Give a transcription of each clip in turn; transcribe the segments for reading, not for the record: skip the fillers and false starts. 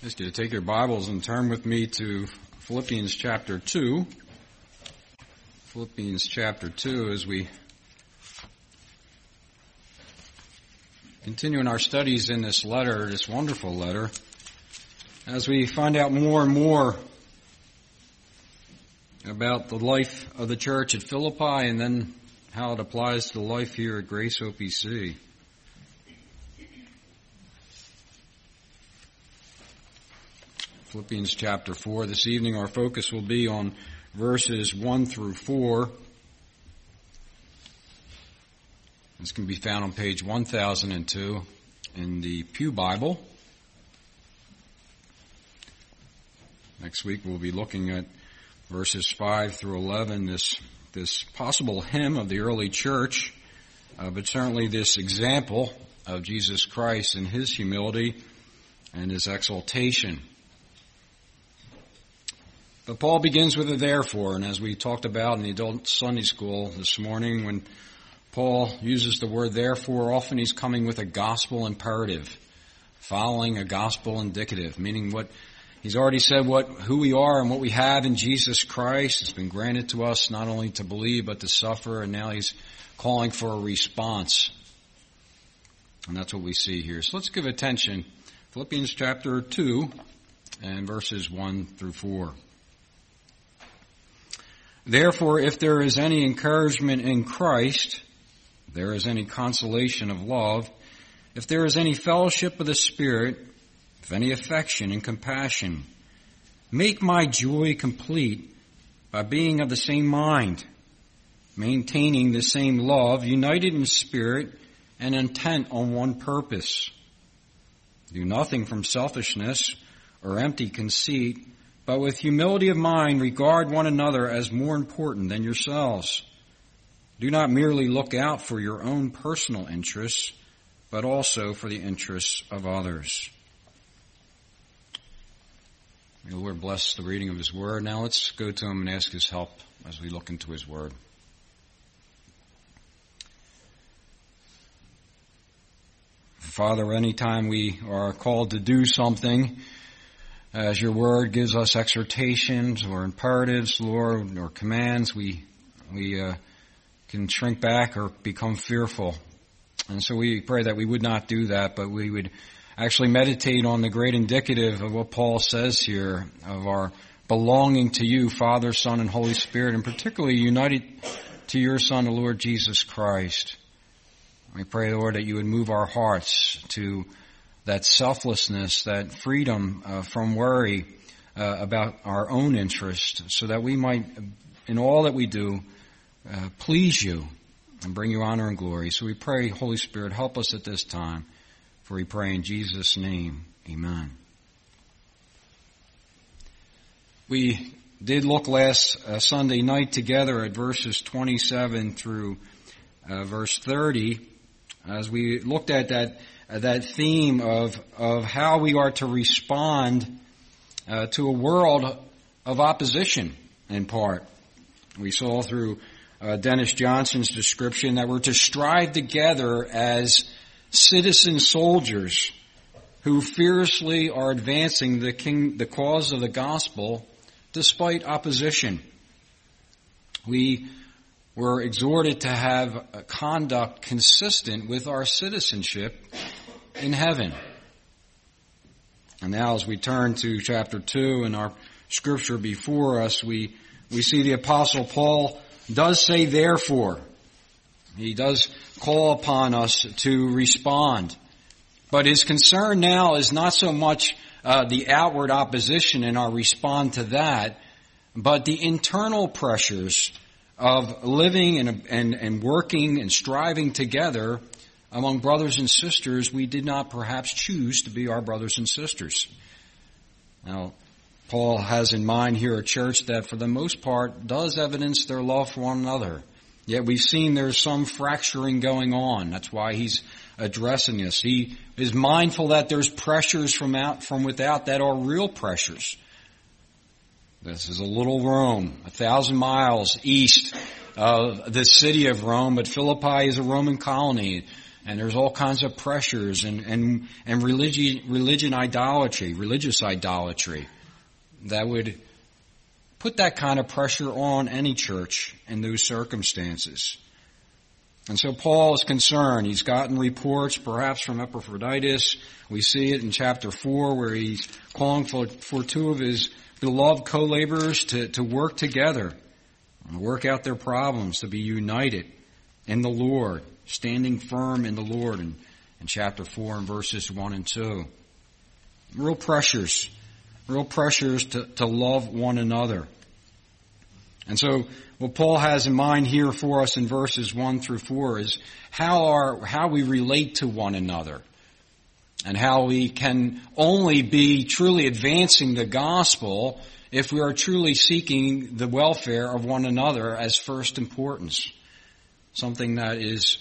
Ask you to take your Bibles and turn with me to Philippians chapter 2. Philippians chapter 2 as we continue in our studies in this letter, this wonderful letter, as we find out more and more about the life of the church at Philippi and then how it applies to life here at Grace OPC. Philippians chapter 4. This evening our focus will be on verses 1 through 4. This can be found on page 1002 in the Pew Bible. Next week we'll be looking at verses 5 through 11, this possible hymn of the early church, but certainly this example of Jesus Christ and His humility and His exaltation. But Paul begins with a therefore, and as we talked about in the adult Sunday school this morning, when Paul uses the word therefore, often he's coming with a gospel imperative, following a gospel indicative, meaning what he's already said, who we are and what we have in Jesus Christ. It's been granted to us not only to believe but to suffer, and now he's calling for a response. And that's what we see here. So let's give attention. Philippians chapter 2 and verses 1 through 4. Therefore, if there is any encouragement in Christ, there is any consolation of love, if there is any fellowship of the Spirit, if any affection and compassion, make my joy complete by being of the same mind, maintaining the same love, united in spirit, and intent on one purpose. Do nothing from selfishness or empty conceit, but with humility of mind regard one another as more important than yourselves. Do not merely look out for your own personal interests, but also for the interests of others. May the Lord bless the reading of His Word. Now let's go to Him and ask His help as we look into His Word. Father, anytime we are called to do something, as your word gives us exhortations or imperatives, Lord, or commands, we can shrink back or become fearful. And so we pray that we would not do that, but we would actually meditate on the great indicative of what Paul says here, of our belonging to you, Father, Son, and Holy Spirit, and particularly united to your Son, the Lord Jesus Christ. We pray, Lord, that you would move our hearts to that selflessness, that freedom from worry about our own interest, so that we might, in all that we do, please you and bring you honor and glory. So we pray, Holy Spirit, help us at this time, for we pray in Jesus' name. Amen. We did look last Sunday night together at verses 27 through verse 30, as we looked at that theme of how we are to respond to a world of opposition, in part. We saw through Dennis Johnson's description that we're to strive together as citizen soldiers who fiercely are advancing the cause of the gospel despite opposition. We were exhorted to have a conduct consistent with our citizenship in heaven. And now as we turn to chapter 2 and our scripture before us, we see the Apostle Paul does say therefore. He does call upon us to respond. But his concern now is not so much the outward opposition and our respond to that, but the internal pressures of living and working and striving together among brothers and sisters we did not perhaps choose to be our brothers and sisters. Now, Paul has in mind here a church that for the most part does evidence their love for one another. Yet we've seen there's some fracturing going on. That's why he's addressing this. He is mindful that there's pressures from without that are real pressures. This is a little Rome, 1,000 miles east of the city of Rome, but Philippi is a Roman colony. And there's all kinds of pressures and religious idolatry that would put that kind of pressure on any church in those circumstances. And so Paul is concerned. He's gotten reports perhaps from Epaphroditus. We see it in chapter 4 where he's calling for two of his beloved co-laborers to work together and work out their problems, to be united in the Lord, standing firm in the Lord in chapter 4 and verses 1 and 2. Real pressures to love one another. And so what Paul has in mind here for us in verses 1 through 4 is how we relate to one another and how we can only be truly advancing the gospel if we are truly seeking the welfare of one another as first importance. Something that is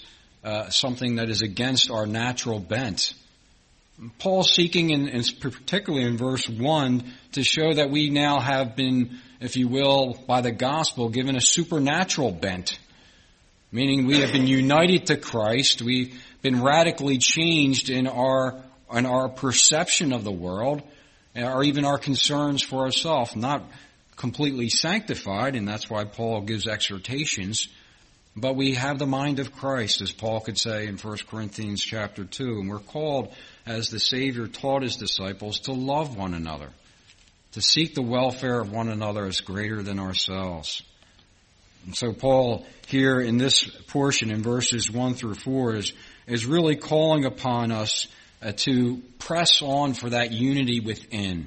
against our natural bent. Paul's seeking, and particularly in verse 1, to show that we now have been, if you will, by the gospel, given a supernatural bent. Meaning we have been united to Christ. We've been radically changed in our perception of the world, or even our concerns for ourselves. Not completely sanctified, and that's why Paul gives exhortations. But we have the mind of Christ, as Paul could say in 1 Corinthians chapter 2. And we're called, as the Savior taught his disciples, to love one another, to seek the welfare of one another as greater than ourselves. And so Paul here in this portion in verses 1 through 4 is really calling upon us to press on for that unity within.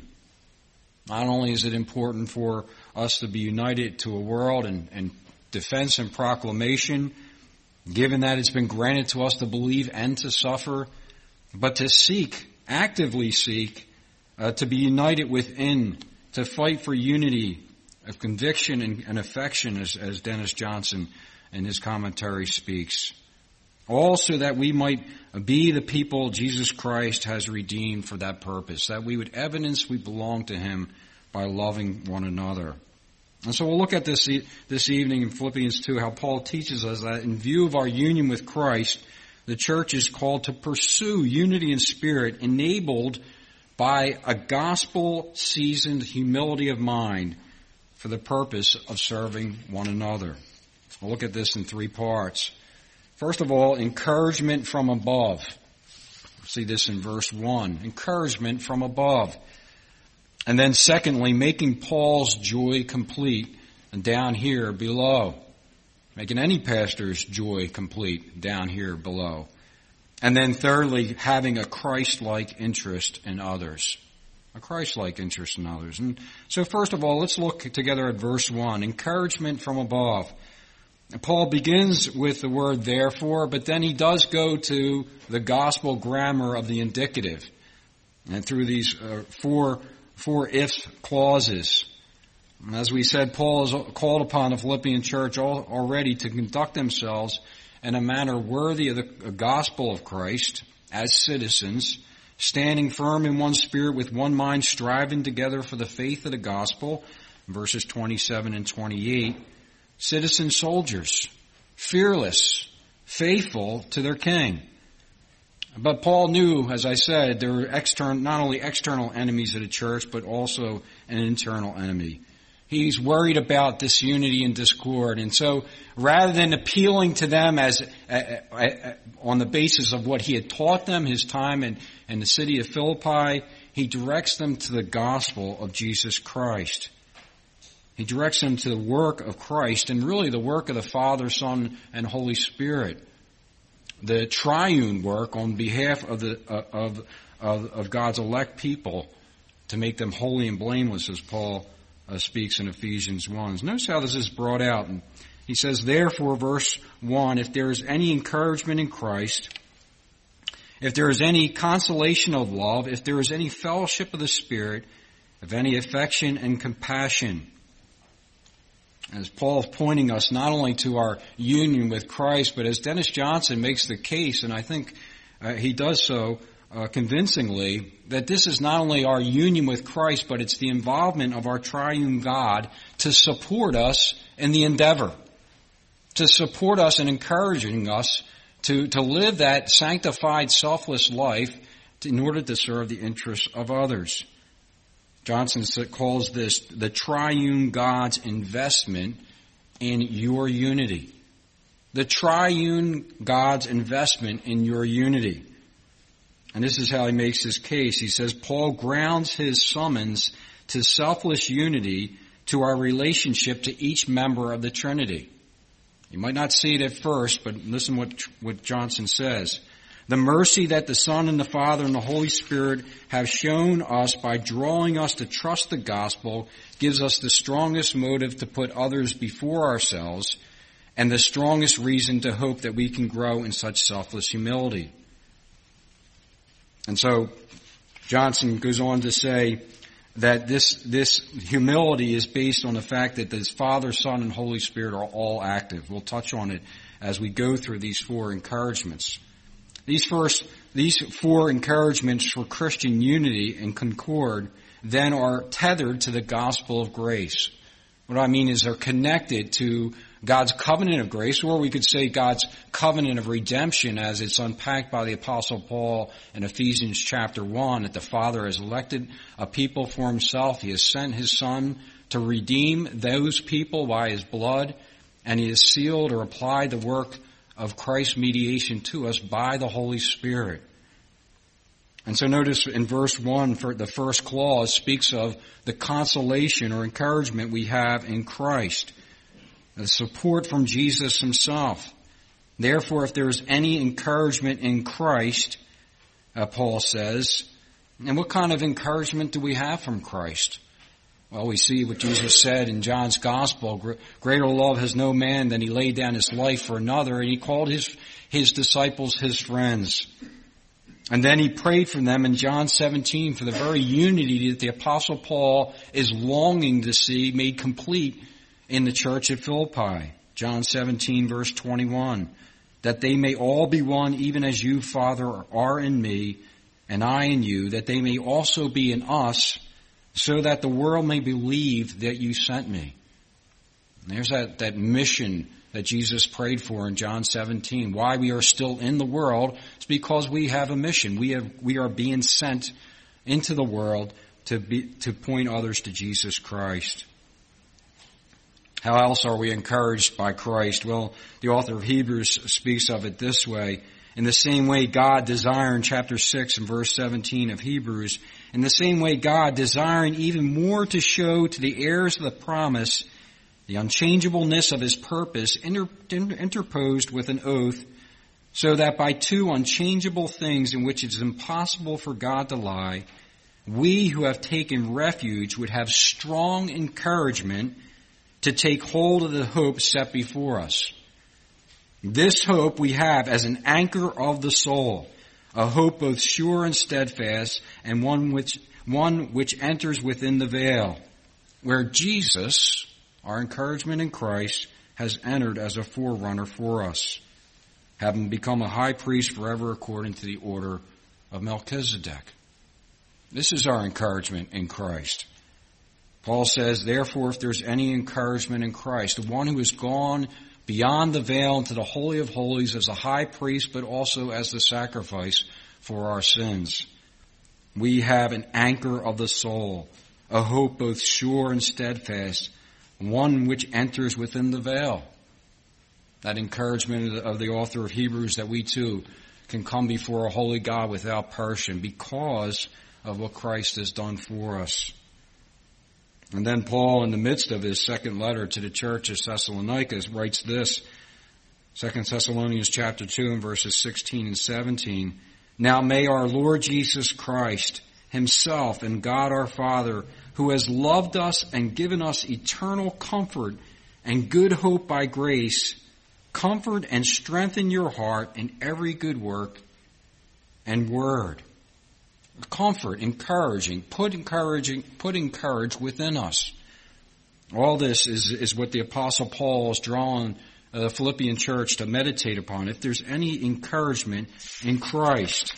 Not only is it important for us to be united to a world and defense and proclamation, given that it's been granted to us to believe and to suffer, but to actively seek, to be united within, to fight for unity of conviction and affection, as Dennis Johnson in his commentary speaks. All so that we might be the people Jesus Christ has redeemed for that purpose, that we would evidence we belong to him by loving one another. And so we'll look at this evening in Philippians 2, how Paul teaches us that in view of our union with Christ, the church is called to pursue unity in spirit, enabled by a gospel-seasoned humility of mind for the purpose of serving one another. We'll look at this in 3 parts. First of all, encouragement from above. We'll see this in verse 1. Encouragement from above. And then secondly, making Paul's joy complete down here below. Making any pastor's joy complete down here below. And then thirdly, having a Christ-like interest in others. A Christ-like interest in others. And so first of all, let's look together at verse 1. Encouragement from above. And Paul begins with the word therefore, but then he does go to the gospel grammar of the indicative. And through these four if clauses. As we said, Paul is called upon the Philippian church already to conduct themselves in a manner worthy of the gospel of Christ as citizens, standing firm in one spirit with one mind, striving together for the faith of the gospel, verses 27 and 28. Citizen soldiers, fearless, faithful to their king. But Paul knew, as I said, there were not only external enemies of the church, but also an internal enemy. He's worried about disunity and discord. And so rather than appealing to them as on the basis of what he had taught them his time in the city of Philippi, he directs them to the gospel of Jesus Christ. He directs them to the work of Christ and really the work of the Father, Son, and Holy Spirit. The triune work on behalf of God's elect people to make them holy and blameless, as Paul speaks in Ephesians 1. Notice how this is brought out. And he says, therefore, verse 1, if there is any encouragement in Christ, if there is any consolation of love, if there is any fellowship of the Spirit, if any affection and compassion. As Paul is pointing us not only to our union with Christ, but as Dennis Johnson makes the case, and I think he does so convincingly, that this is not only our union with Christ, but it's the involvement of our triune God to support us in the endeavor, to support us in encouraging us to live that sanctified, selfless life in order to serve the interests of others. Johnson calls this the triune God's investment in your unity. The triune God's investment in your unity. And this is how he makes his case. He says, Paul grounds his summons to selfless unity to our relationship to each member of the Trinity. You might not see it at first, but listen what Johnson says. The mercy that the Son and the Father and the Holy Spirit have shown us by drawing us to trust the gospel gives us the strongest motive to put others before ourselves and the strongest reason to hope that we can grow in such selfless humility. And so Johnson goes on to say that this humility is based on the fact that the Father, Son, and Holy Spirit are all active. We'll touch on it as we go through these four encouragements. These four encouragements for Christian unity and concord then are tethered to the gospel of grace. What I mean is they're connected to God's covenant of grace, or we could say God's covenant of redemption as it's unpacked by the Apostle Paul in Ephesians chapter 1, that the Father has elected a people for himself. He has sent his Son to redeem those people by his blood, and he has sealed or applied the work of Christ's mediation to us by the Holy Spirit. And so notice in verse 1, for the first clause speaks of the consolation or encouragement we have in Christ, the support from Jesus himself. Therefore, if there is any encouragement in Christ, Paul says, and what kind of encouragement do we have from Christ? Well, we see what Jesus said in John's Gospel, greater love has no man than he laid down his life for another, and he called his disciples his friends. And then he prayed for them in John 17 for the very unity that the Apostle Paul is longing to see made complete in the church at Philippi. John 17 verse 21, that they may all be one even as you, Father, are in me and I in you, that they may also be in us, so that the world may believe that you sent me. And there's that mission that Jesus prayed for in John 17. Why we are still in the world is because we have a mission. We are being sent into the world to point others to Jesus Christ. How else are we encouraged by Christ? Well, the author of Hebrews speaks of it this way. In the same way God desiring, chapter 6 and verse 17 of Hebrews, in the same way God desiring even more to show to the heirs of the promise the unchangeableness of his purpose interposed with an oath, so that by two unchangeable things in which it is impossible for God to lie, we who have taken refuge would have strong encouragement to take hold of the hope set before us. This hope we have as an anchor of the soul, a hope both sure and steadfast, and one which enters within the veil, where Jesus, our encouragement in Christ, has entered as a forerunner for us, having become a high priest forever according to the order of Melchizedek. This is our encouragement in Christ. Paul says, therefore, if there's any encouragement in Christ, the one who has gone beyond the veil into the Holy of Holies as a high priest, but also as the sacrifice for our sins. We have an anchor of the soul, a hope both sure and steadfast, one which enters within the veil. That encouragement of the author of Hebrews that we too can come before a holy God without perishing because of what Christ has done for us. And then Paul, in the midst of his second letter to the church of Thessalonica, writes this, 2 Thessalonians chapter 2 and verses 16 and 17. Now may our Lord Jesus Christ himself and God our Father, who has loved us and given us eternal comfort and good hope by grace, comfort and strengthen your heart in every good work and word. Comfort, encouraging, putting courage within us. All this is what the Apostle Paul is drawing the Philippian church to meditate upon. If there's any encouragement in Christ.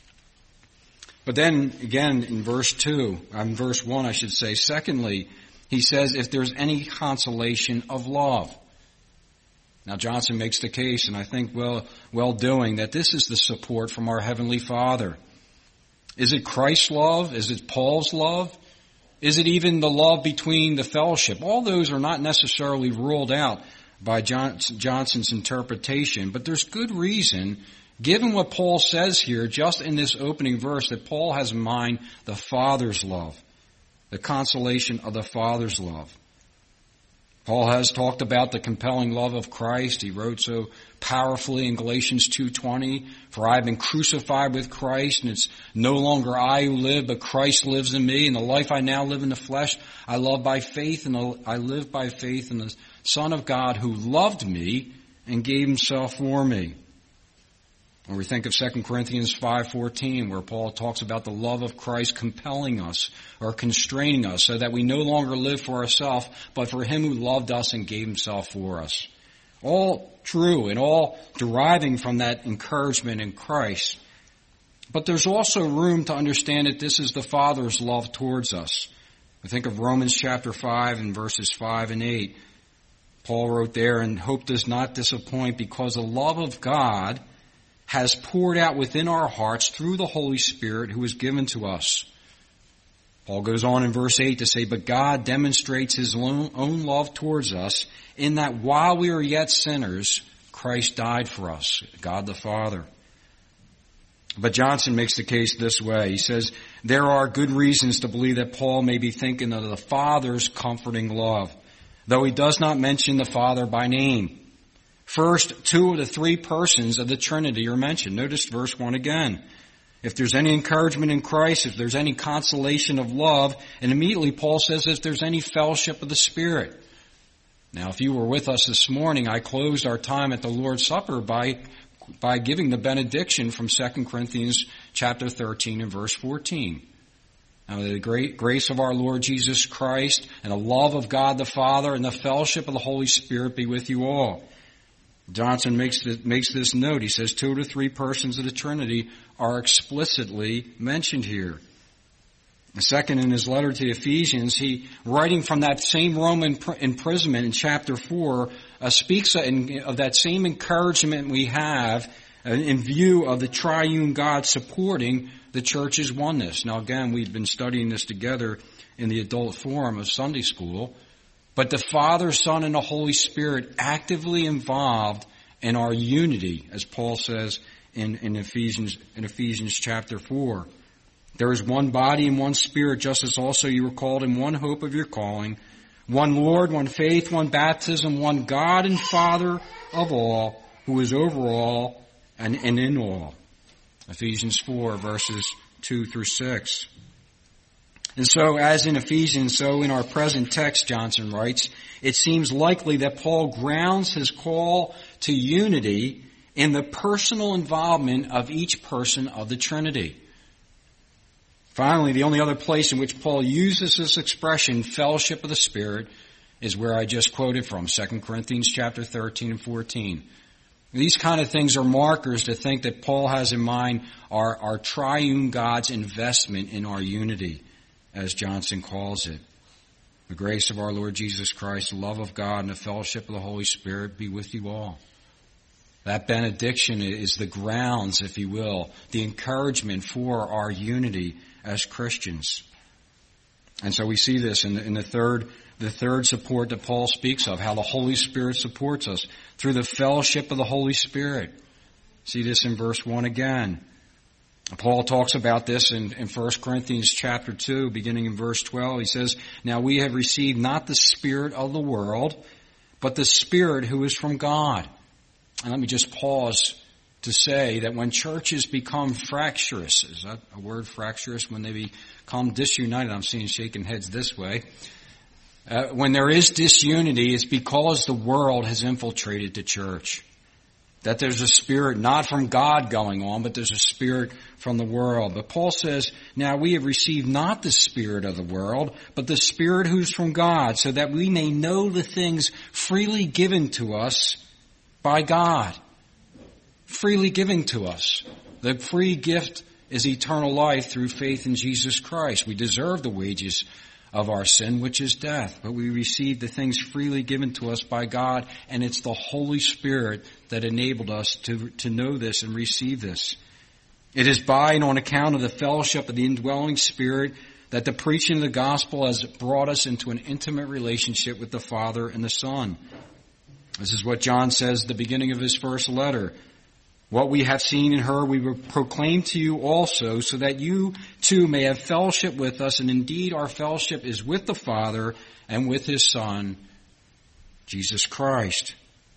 But then again in verse 1 I should say, secondly, he says if there's any consolation of love. Now Johnson makes the case, and I think well doing, that this is the support from our Heavenly Father. Is it Christ's love? Is it Paul's love? Is it even the love between the fellowship? All those are not necessarily ruled out by Johnson's interpretation, but there's good reason, given what Paul says here, just in this opening verse, that Paul has in mind the Father's love, the consolation of the Father's love. Paul has talked about the compelling love of Christ. He wrote so powerfully in Galatians 2:20, "For I have been crucified with Christ, and it's no longer I who live, but Christ lives in me. And the life I now live in the flesh, I live by faith in the Son of God who loved me and gave himself for me." Or we think of 2 Corinthians 5:14, where Paul talks about the love of Christ compelling us or constraining us so that we no longer live for ourselves, but for him who loved us and gave himself for us. All true and all deriving from that encouragement in Christ. But there's also room to understand that this is the Father's love towards us. I think of Romans chapter 5 and verses 5 and 8. Paul wrote there, "And hope does not disappoint, because the love of God has poured out within our hearts through the Holy Spirit who is given to us." Paul goes on in verse 8 to say, "But God demonstrates his own love towards us in that while we were yet sinners, Christ died for us," God the Father. But Johnson makes the case this way. He says, there are good reasons to believe that Paul may be thinking of the Father's comforting love, though he does not mention the Father by name. First, 2 of the 3 persons of the Trinity are mentioned. Notice verse 1 again. If there's any encouragement in Christ, if there's any consolation of love, and immediately Paul says if there's any fellowship of the Spirit. Now, if you were with us this morning, I closed our time at the Lord's Supper by giving the benediction from 2 Corinthians chapter 13 and verse 14. Now, the great grace of our Lord Jesus Christ and the love of God the Father and the fellowship of the Holy Spirit be with you all. Johnson makes this note. He says 2 to 3 persons of the Trinity are explicitly mentioned here. Second, in his letter to the Ephesians, he, writing from that same Roman imprisonment in chapter 4, speaks of that same encouragement we have in view of the triune God supporting the church's oneness. Now again, we've been studying this together in the adult forum of Sunday school. But the Father, Son, and the Holy Spirit actively involved in our unity, as Paul says in Ephesians chapter 4. There is one body and one Spirit, just as also you were called in one hope of your calling, one Lord, one faith, one baptism, one God and Father of all, who is over all and in all. Ephesians 4, verses 2 through 6. And so, as in Ephesians, so in our present text, Johnson writes, it seems likely that Paul grounds his call to unity in the personal involvement of each person of the Trinity. Finally, the only other place in which Paul uses this expression, fellowship of the Spirit, is where I just quoted from, 2 Corinthians chapter 13 and 14. These kind of things are markers to think that Paul has in mind our triune God's investment in our unity, as Johnson calls it. The grace of our Lord Jesus Christ, the love of God, and the fellowship of the Holy Spirit be with you all. That benediction is the grounds, if you will, the encouragement for our unity as Christians. And so we see this in the third support that Paul speaks of, how the Holy Spirit supports us through the fellowship of the Holy Spirit. See this in verse 1 again. Paul talks about this in 1 Corinthians chapter 2, beginning in verse 12. He says, now we have received not the spirit of the world, but the Spirit who is from God. And let me just pause to say that when churches become fractious, is that a word, fractious? When they become disunited, I'm seeing shaking heads this way. When there is disunity, it's because the world has infiltrated the church. That there's a spirit not from God going on, but there's a spirit from the world. But Paul says, now we have received not the spirit of the world, but the Spirit who's from God, so that we may know the things freely given to us by God. Freely given to us. The free gift is eternal life through faith in Jesus Christ. We deserve the wages of our sin, which is death. But we receive the things freely given to us by God, and it's the Holy Spirit that enabled us to know this and receive this. It is by and on account of the fellowship of the indwelling Spirit that the preaching of the gospel has brought us into an intimate relationship with the Father and the Son. This is what John says at the beginning of his first letter. What we have seen in her we will proclaim to you also, so that you too may have fellowship with us. And indeed our fellowship is with the Father and with His Son, Jesus Christ.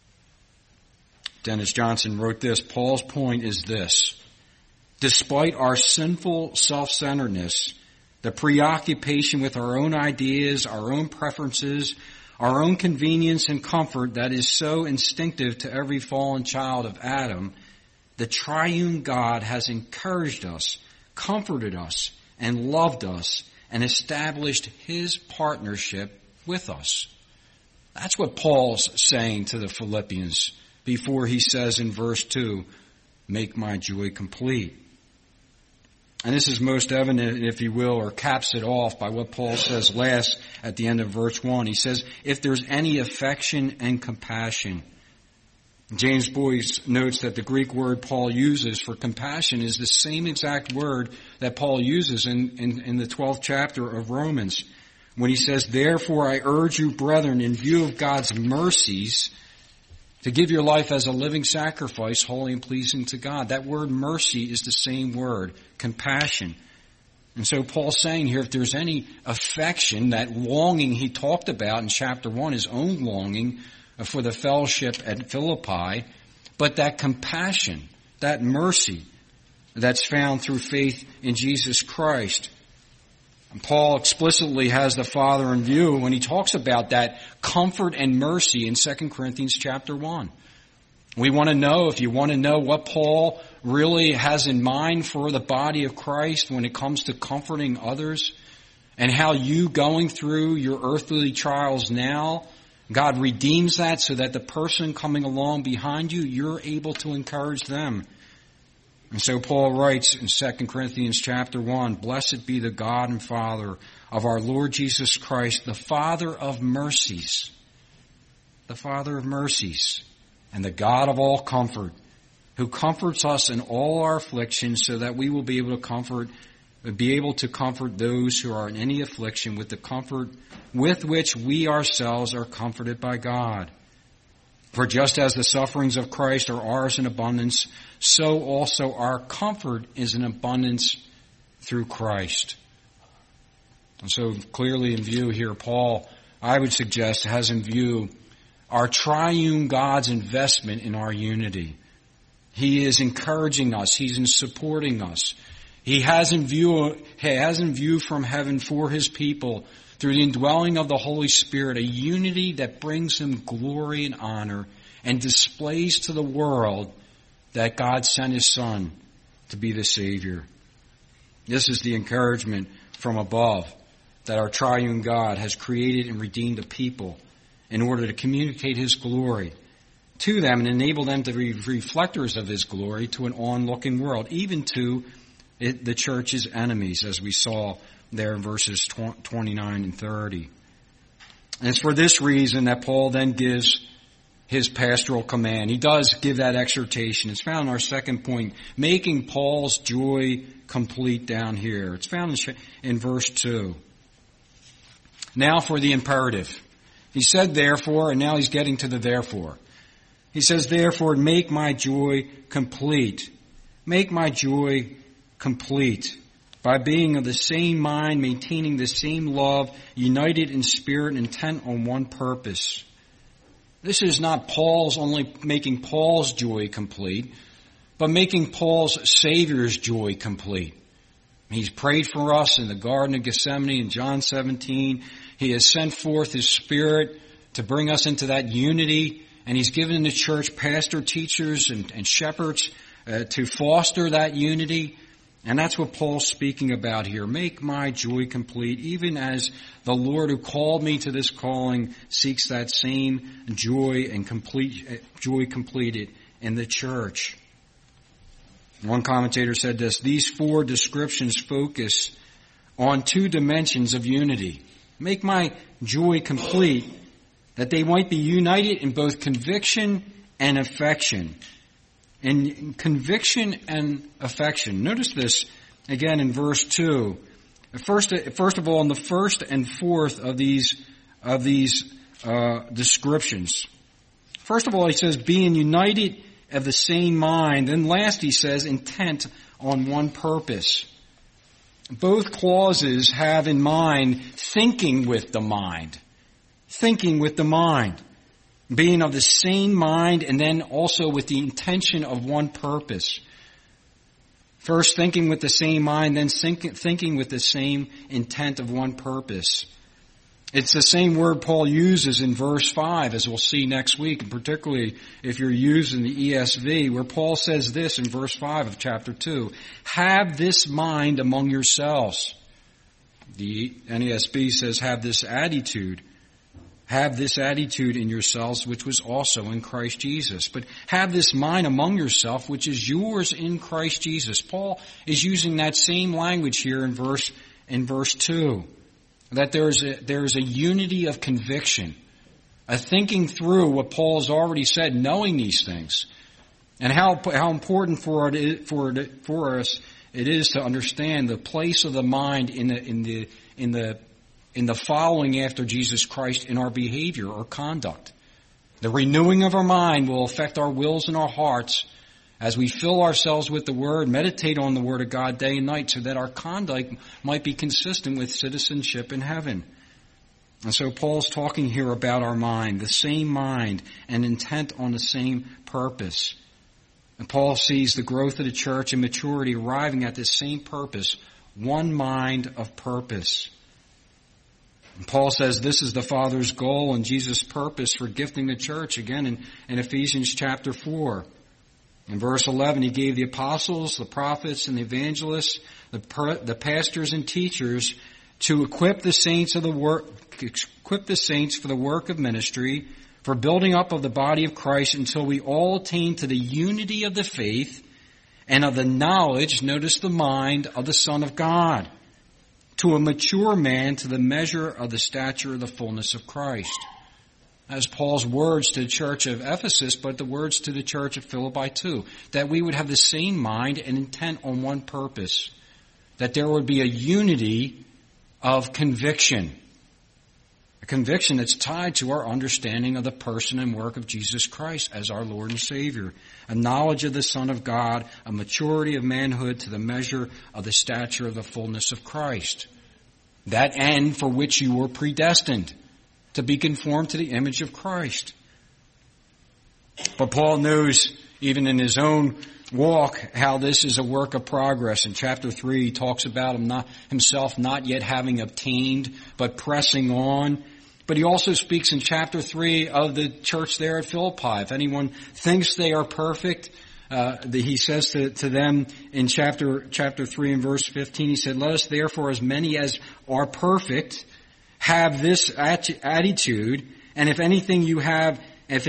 Dennis Johnson wrote this. Paul's point is this. Despite our sinful self-centeredness, the preoccupation with our own ideas, our own preferences, our own convenience and comfort that is so instinctive to every fallen child of Adam, the triune God has encouraged us, comforted us, and loved us, and established His partnership with us. That's what Paul's saying to the Philippians before he says in verse 2, make my joy complete. And this is most evident, if you will, or caps it off by what Paul says last at the end of verse 1. He says, if there's any affection and compassion. James Boyce notes that the Greek word Paul uses for compassion is the same exact word that Paul uses in the 12th chapter of Romans, when he says, therefore I urge you, brethren, in view of God's mercies, to give your life as a living sacrifice, holy and pleasing to God. That word mercy is the same word, compassion. And so Paul's saying here, if there's any affection, that longing he talked about in chapter 1, his own longing for the fellowship at Philippi, but that compassion, that mercy that's found through faith in Jesus Christ. And Paul explicitly has the Father in view when he talks about that comfort and mercy in 2 Corinthians chapter 1. We want to know, if you want to know what Paul really has in mind for the body of Christ when it comes to comforting others, and how you going through your earthly trials now, God redeems that so that the person coming along behind you, you're able to encourage them. And so Paul writes in 2 Corinthians chapter 1, blessed be the God and Father of our Lord Jesus Christ, the Father of mercies, the Father of mercies, and the God of all comfort, who comforts us in all our afflictions, so that we will be able to comfort those who are in any affliction with the comfort with which we ourselves are comforted by God. For just as the sufferings of Christ are ours in abundance, so also our comfort is in abundance through Christ. And so clearly in view here, Paul, I would suggest, has in view our triune God's investment in our unity. He is encouraging us. He's in supporting us. He has in view from heaven for His people, through the indwelling of the Holy Spirit, a unity that brings Him glory and honor and displays to the world that God sent His Son to be the Savior. This is the encouragement from above, that our triune God has created and redeemed a people in order to communicate His glory to them and enable them to be reflectors of His glory to an onlooking world, even to the church's enemies, as we saw there in verses 29 and 30. And it's for this reason that Paul then gives his pastoral command. He does give that exhortation. It's found in our second point, making Paul's joy complete down here. It's found in verse 2. Now for the imperative. He said therefore, and now he's getting to the therefore. He says, therefore, make my joy complete. Make my joy complete by being of the same mind, maintaining the same love, united in spirit, and intent on one purpose. This is not Paul's only making Paul's joy complete, but making Paul's Savior's joy complete. He's prayed for us in the Garden of Gethsemane in John 17. He has sent forth His Spirit to bring us into that unity, and He's given the church pastor, teachers, and shepherds to foster that unity. And that's what Paul's speaking about here. Make my joy complete, even as the Lord who called me to this calling seeks that same joy and joy completed in the church. One commentator said this, these four descriptions focus on two dimensions of unity. Make my joy complete, that they might be united in both conviction and affection. And conviction and affection. Notice this again in verse 2. First of all, in the first and fourth of these descriptions. First of all, he says, being united of the same mind. Then last he says, intent on one purpose. Both clauses have in mind thinking with the mind. Thinking with the mind. Being of the same mind, and then also with the intention of one purpose. First thinking with the same mind, then thinking with the same intent of one purpose. It's the same word Paul uses in verse 5, as we'll see next week, and particularly if you're using the ESV, where Paul says this in verse 5 of chapter 2. Have this mind among yourselves. The NASB says have this attitude. Have this attitude in yourselves, which was also in Christ Jesus. But have this mind among yourself, which is yours in Christ Jesus. Paul is using that same language here in verse 2. That there is a unity of conviction. A thinking through what Paul has already said, knowing these things. And how important for us it is to understand the place of the mind in the following after Jesus Christ in our behavior or conduct. The renewing of our mind will affect our wills and our hearts as we fill ourselves with the Word, meditate on the Word of God day and night so that our conduct might be consistent with citizenship in heaven. And so Paul's talking here about our mind, the same mind and intent on the same purpose. And Paul sees the growth of the church and maturity arriving at this same purpose, one mind of purpose. And Paul says this is the Father's goal and Jesus' purpose for gifting the church, again in Ephesians chapter 4. In verse 11, he gave the apostles, the prophets, and the evangelists, the pastors and teachers to equip the saints for the work of ministry, for building up of the body of Christ until we all attain to the unity of the faith and of the knowledge, notice the mind, of the Son of God, to a mature man, to the measure of the stature of the fullness of Christ. As Paul's words to the church of Ephesus, but the words to the church of Philippi too, that we would have the same mind and intent on one purpose, that there would be a unity of conviction, a conviction that's tied to our understanding of the person and work of Jesus Christ as our Lord and Savior, a knowledge of the Son of God, a maturity of manhood to the measure of the stature of the fullness of Christ. That end for which you were predestined, to be conformed to the image of Christ. But Paul knows, even in his own walk, how this is a work of progress. In chapter 3, he talks about himself not yet having obtained, but pressing on. But he also speaks in chapter 3 of the church there at Philippi. If anyone thinks they are perfect, he says to them in chapter 3 and verse 15, he said, let us therefore, as many as are perfect, have this attitude, and if in anything you have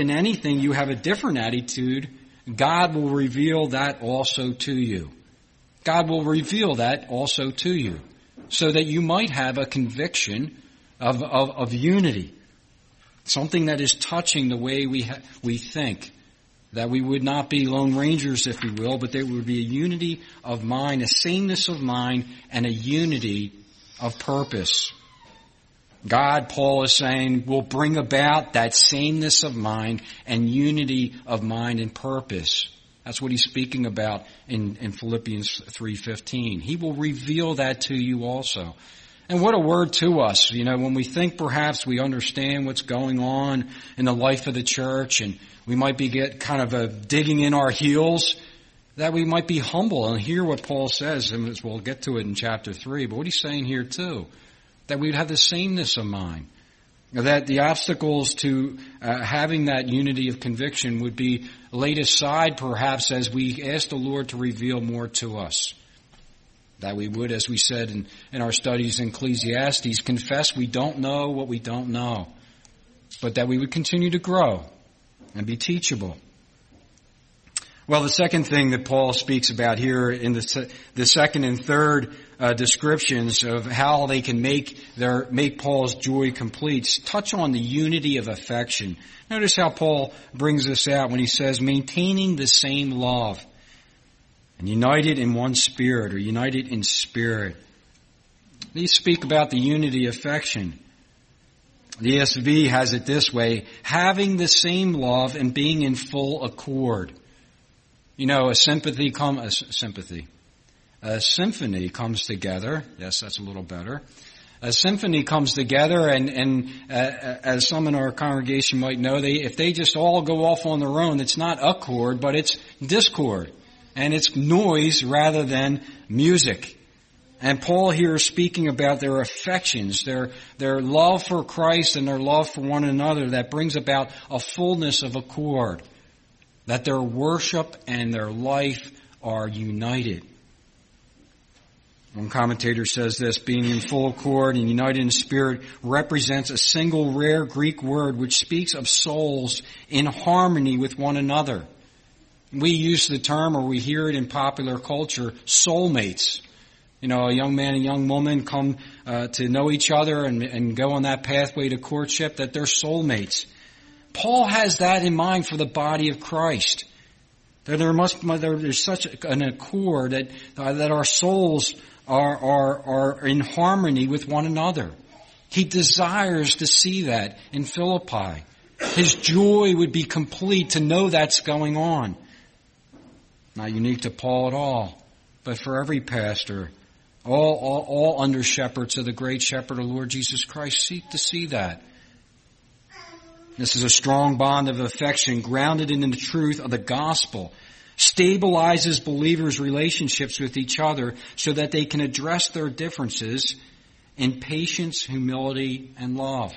a different attitude, God will reveal that also to you. God will reveal that also to you, so that you might have a conviction of unity, something that is touching the way we think, that we would not be lone rangers, if you will, but there would be a unity of mind, a sameness of mind, and a unity of purpose. God, Paul is saying, will bring about that sameness of mind and unity of mind and purpose. That's what he's speaking about in Philippians 3:15. He will reveal that to you also. And what a word to us, when we think perhaps we understand what's going on in the life of the church, and we might be digging in our heels, that we might be humble and hear what Paul says, and we'll get to it in chapter 3. But what he's saying here too, that we'd have the sameness of mind, that the obstacles to having that unity of conviction would be laid aside perhaps as we ask the Lord to reveal more to us. That we would, as we said in our studies in Ecclesiastes, confess we don't know what we don't know, but that we would continue to grow and be teachable. Well, the second thing that Paul speaks about here in the second and third descriptions of how they can make Paul's joy complete touch on the unity of affection. Notice how Paul brings this out when he says, maintaining the same love and united in one spirit, or united in spirit. These speak about the unity of affection. The ESV has it this way, having the same love and being in full accord. You know, a symphony comes together. Yes, that's a little better. A symphony comes together, and as some in our congregation might know, if they just all go off on their own, it's not accord, but it's discord. And it's noise rather than music. And Paul here is speaking about their affections, their love for Christ and their love for one another that brings about a fullness of accord. That their worship and their life are united. One commentator says this, being in full accord and united in spirit represents a single rare Greek word which speaks of souls in harmony with one another. We use the term, or we hear it in popular culture, soulmates. You know, a young man and young woman come to know each other and go on that pathway to courtship, that they're soulmates. Paul has that in mind for the body of Christ. That there's such an accord that our souls are in harmony with one another. He desires to see that in Philippi. His joy would be complete to know that's going on. Not unique to Paul at all, but for every pastor. All under shepherds of the great shepherd, the Lord Jesus Christ, seek to see that. This is a strong bond of affection grounded in the truth of the gospel. Stabilizes believers' relationships with each other so that they can address their differences in patience, humility, and love.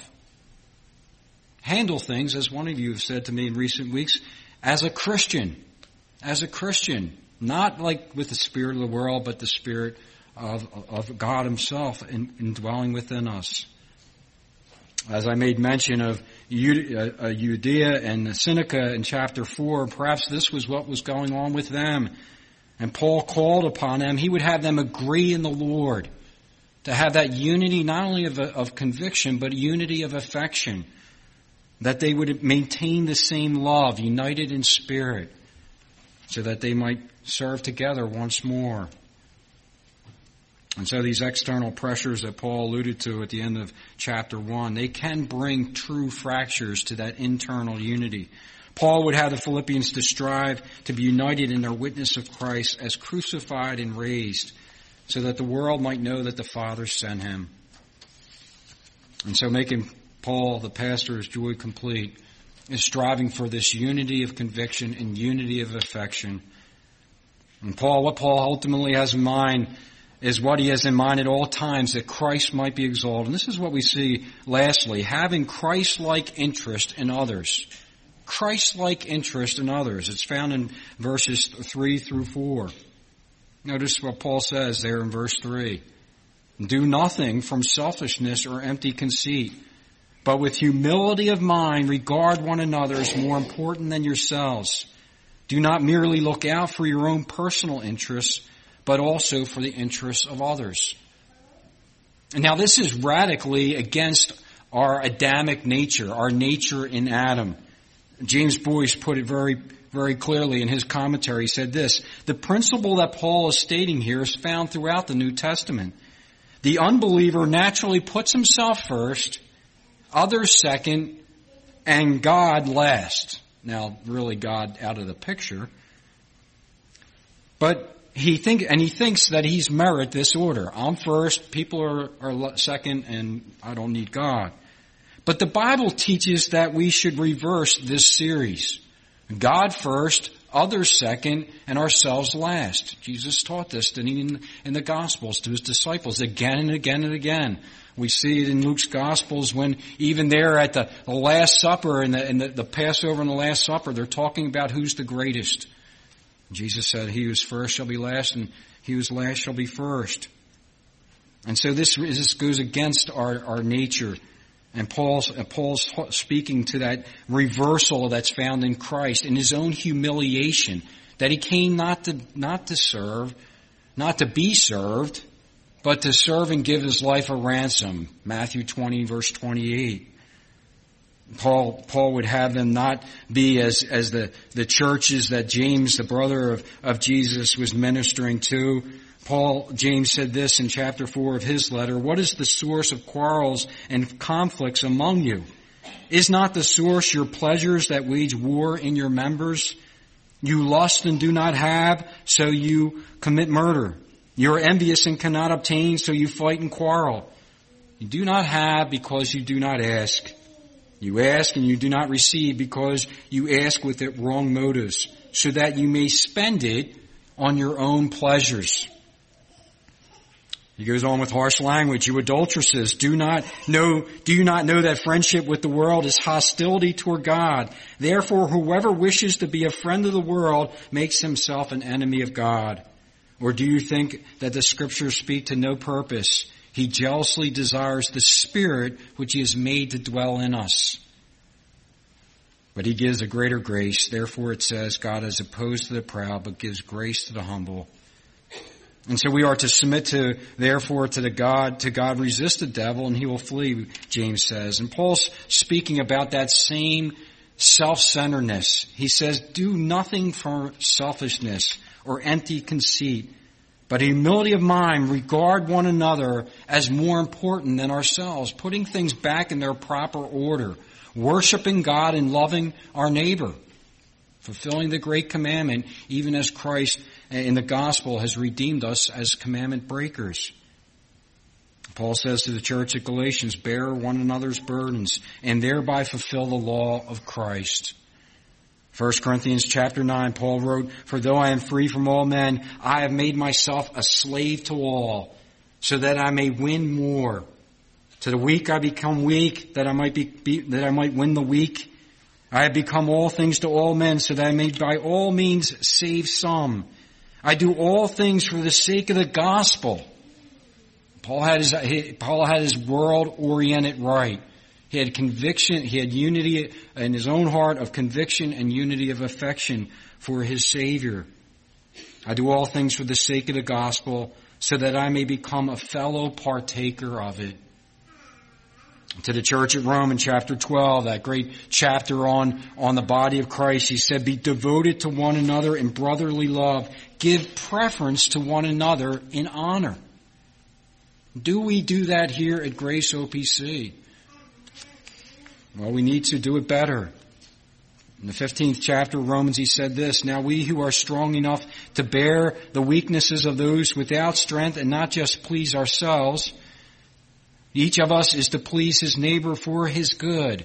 Handle things, as one of you have said to me in recent weeks, as a Christian. As a Christian. Not like with the spirit of the world, but the spirit of God Himself indwelling within us. As I made mention of Judea and Syntyche in chapter 4, perhaps this was what was going on with them. And Paul called upon them. He would have them agree in the Lord. To have that unity not only of conviction, but unity of affection. That they would maintain the same love, united in spirit, so that they might serve together once more. And so these external pressures that Paul alluded to at the end of chapter 1, they can bring true fractures to that internal unity. Paul would have the Philippians to strive to be united in their witness of Christ as crucified and raised, so that the world might know that the Father sent Him. And so making Paul, the pastor's joy complete, is striving for this unity of conviction and unity of affection. And what Paul ultimately has in mind is what he has in mind at all times, that Christ might be exalted. And this is what we see lastly, having Christ-like interest in others. Christ-like interest in others. It's found in verses 3 through 4. Notice what Paul says there in verse 3. Do nothing from selfishness or empty conceit, but with humility of mind regard one another as more important than yourselves. Do not merely look out for your own personal interests, but also for the interests of others. And now this is radically against our Adamic nature, our nature in Adam. James Boyce put it very, very clearly in his commentary. He said this, the principle that Paul is stating here is found throughout the New Testament. The unbeliever naturally puts himself first, others second, and God last. Now, really God out of the picture. But he thinks that he's merit this order. I'm first, people are second, and I don't need God. But the Bible teaches that we should reverse this series. God first, others second, and ourselves last. Jesus taught this in the Gospels to His disciples again and again and again. We see it in Luke's Gospels when even there at the Last Supper and the Passover and the Last Supper, they're talking about who's the greatest. Jesus said, he who is first shall be last, and he who is last shall be first. And so this goes against our nature. And Paul's speaking to that reversal that's found in Christ, in His own humiliation, that He came not to serve, not to be served, but to serve and give his life a ransom. Matthew 20, verse 28. Paul would have them not be as the churches that James, the brother of Jesus, was ministering to. James said this in chapter 4 of his letter, "What is the source of quarrels and conflicts among you? Is not the source your pleasures that wage war in your members? You lust and do not have, so you commit murder. You are envious and cannot obtain, so you fight and quarrel. You do not have because you do not ask. You ask and you do not receive because you ask with the wrong motives, so that you may spend it on your own pleasures." He goes on with harsh language. "You adulteresses, do you not know that friendship with the world is hostility toward God? Therefore, whoever wishes to be a friend of the world makes himself an enemy of God. Or do you think that the scriptures speak to no purpose? He jealously desires the Spirit which he has made to dwell in us. But he gives a greater grace. Therefore it says, God is opposed to the proud, but gives grace to the humble." And so we are to submit to God, resist the devil, and he will flee, James says. And Paul's speaking about that same self-centeredness. He says, do nothing for selfishness or empty conceit, but humility of mind, regard one another as more important than ourselves, putting things back in their proper order, worshiping God and loving our neighbor, fulfilling the great commandment, even as Christ in the gospel has redeemed us as commandment breakers. Paul says to the church at Galatians, bear one another's burdens and thereby fulfill the law of Christ. 1 Corinthians chapter 9, Paul wrote, "For though I am free from all men, I have made myself a slave to all, so that I may win more. To the weak I become weak, that I might win the weak. I have become all things to all men, so that I may by all means save some. I do all things for the sake of the gospel." Paul had his world-oriented right. He had conviction, he had unity in his own heart of conviction and unity of affection for his Savior. "I do all things for the sake of the gospel, so that I may become a fellow partaker of it." To the church at Rome in chapter 12, that great chapter on the body of Christ, he said, "Be devoted to one another in brotherly love. Give preference to one another in honor." Do we do that here at Grace OPC? Well, we need to do it better. In the 15th chapter of Romans, he said this, "Now we who are strong enough to bear the weaknesses of those without strength and not just please ourselves, each of us is to please his neighbor for his good,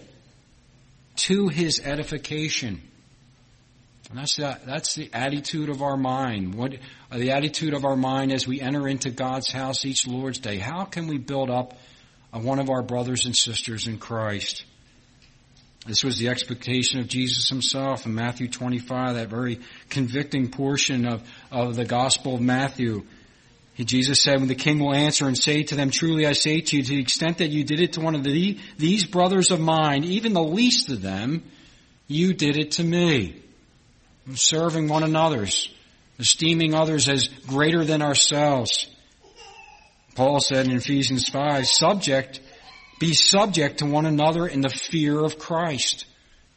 to his edification." And that's the attitude of our mind. The attitude of our mind as we enter into God's house each Lord's Day. How can we build up one of our brothers and sisters in Christ? This was the expectation of Jesus himself in Matthew 25, that very convicting portion of the Gospel of Matthew. Jesus said, "When the king will answer and say to them, truly I say to you, to the extent that you did it to one of these brothers of mine, even the least of them, you did it to me." Serving one another's, esteeming others as greater than ourselves. Paul said in Ephesians 5, be subject to one another in the fear of Christ.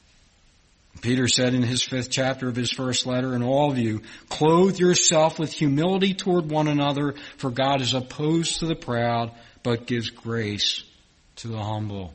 Peter said in his 5th chapter of his first letter, "And all of you, clothe yourself with humility toward one another, for God is opposed to the proud, but gives grace to the humble."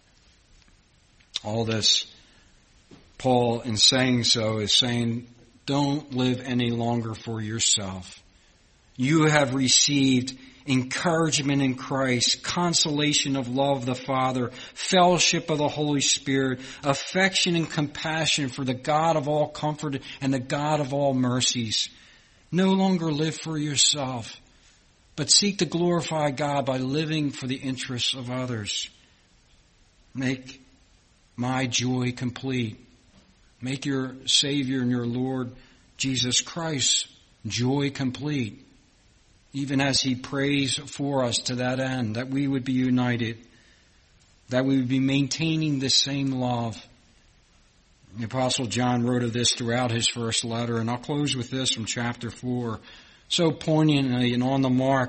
All this, Paul, in saying so, is saying, don't live any longer for yourself. You have received encouragement in Christ, consolation of love of the Father, fellowship of the Holy Spirit, affection and compassion for the God of all comfort and the God of all mercies. No longer live for yourself, but seek to glorify God by living for the interests of others. Make my joy complete. Make your Savior and your Lord Jesus Christ joy complete, even as he prays for us to that end, that we would be united, that we would be maintaining the same love. The Apostle John wrote of this throughout his first letter, and I'll close with this from chapter 4. So poignantly and on the mark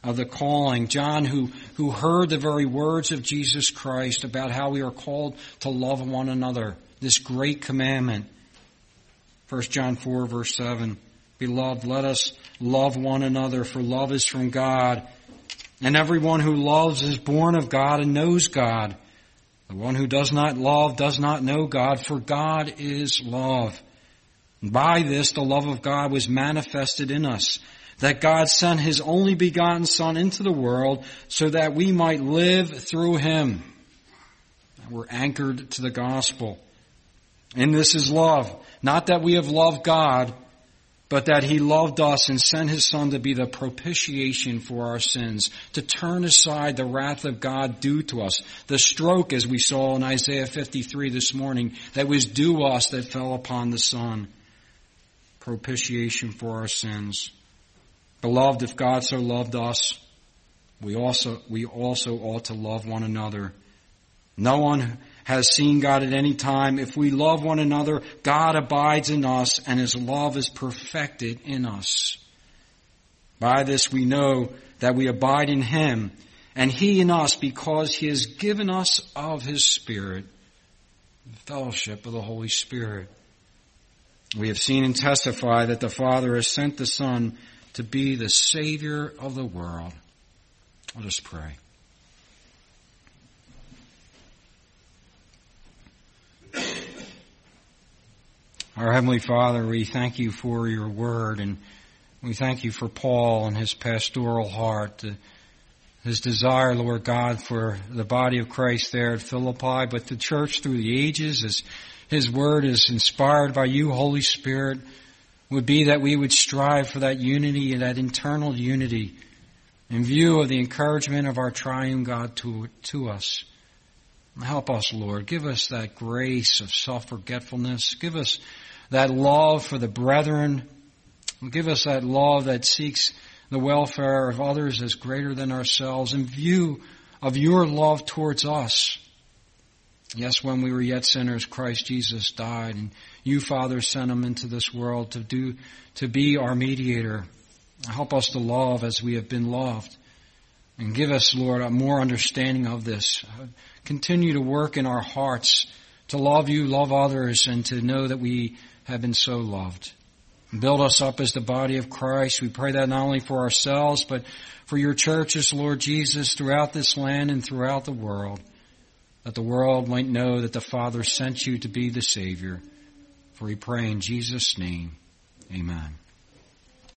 of the calling. John, who heard the very words of Jesus Christ about how we are called to love one another, this great commandment. 1 John 4, verse 7. Beloved, let us love one another, for love is from God. And everyone who loves is born of God and knows God. The one who does not love does not know God, for God is love. And by this the love of God was manifested in us, that God sent His only begotten Son into the world so that we might live through Him. We're anchored to the gospel. And this is love. Not that we have loved God, but that He loved us and sent His Son to be the propitiation for our sins, to turn aside the wrath of God due to us. The stroke, as we saw in Isaiah 53 this morning, that was due us that fell upon the Son. Propitiation for our sins. Beloved, if God so loved us, we also ought to love one another. No one has seen God at any time. If we love one another, God abides in us and His love is perfected in us. By this we know that we abide in Him and He in us, because He has given us of His Spirit, the fellowship of the Holy Spirit. We have seen and testify that the Father has sent the Son to be the Savior of the world. Let us pray. Our Heavenly Father, we thank You for Your word, and we thank You for Paul and his pastoral heart, his desire, Lord God, for the body of Christ there at Philippi, but the church through the ages, as His word is inspired by You, Holy Spirit, would be that we would strive for that unity and that internal unity in view of the encouragement of our triune God to us. Help us, Lord. Give us that grace of self-forgetfulness. Give us that love for the brethren. Give us that love that seeks the welfare of others as greater than ourselves in view of Your love towards us. Yes, when we were yet sinners, Christ Jesus died, and You, Father, sent Him into this world to be our mediator. Help us to love as we have been loved. And give us, Lord, a more understanding of this. Continue to work in our hearts to love You, love others, and to know that we have been so loved. Build us up as the body of Christ. We pray that not only for ourselves, but for Your churches, Lord Jesus, throughout this land and throughout the world, that the world might know that the Father sent You to be the Savior. For we pray in Jesus' name, amen.